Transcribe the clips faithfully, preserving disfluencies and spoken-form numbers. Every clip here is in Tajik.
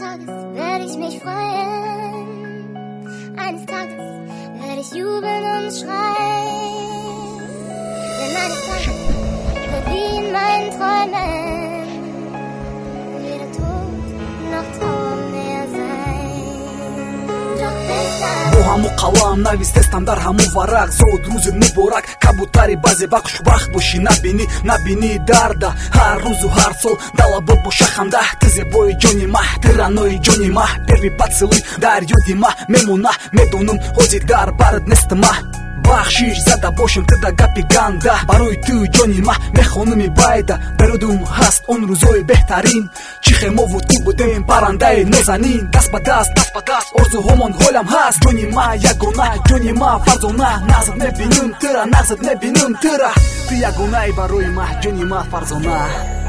Tages werde ich mich freuen, eines Tages werde ich jubeln und schreien, denn eines Tages wird wie in meinen Träumen weder Tod noch Traum mehr sein. Doch bis dann бо ҳаму қалам навистестам дар ҳаму варақ зод рӯзи муборак кабутари баъзе вақт хушбахт бошӣ набинӣ набинӣ дарда ҳар рӯзу ҳар сол дар лабот боша ханда ты зебои ҷони маҳ ты ранои ҷони маҳ перви поцелуй дар ёди маҳ мемона медонам ҳозир дар бард нест маҳ бахшиш зада бошем ты да гапи ганда барои ту ҷони маҳ мехонам байда дарудум ҳаст он рӯзои беҳтарин чӣ хемову ту будем паррандаи нозанин даст ба даст даст ба даст орзуҳомон ҳолам ҳаст ҷони маҳ ягона ҷони маҳ фарзона нағзат мебинам тыра нағзат мебинам тыра ту ягонаи барои маҳ ҷони маҳ фарзона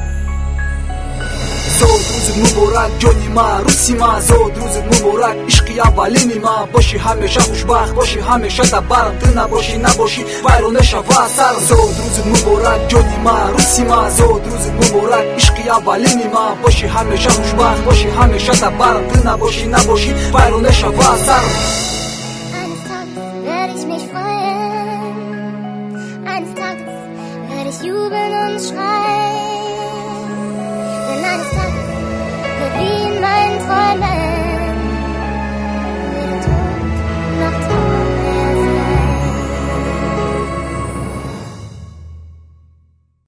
зод рӯзи муборак ҷони ма рӯси ма зод рӯзи муборак ишқи аввалини ма боши ҳамеша хушбахт боши ҳамеша да барм ты набоши набоши вайрона шавад сарм зод рӯзи муборак ҷони ма рӯси ма зод рӯзи муборак ишқи аввалини ма боши ҳамеша хушбахт боши ҳамеша да барм ты набоши набоши вайрона шавад сарм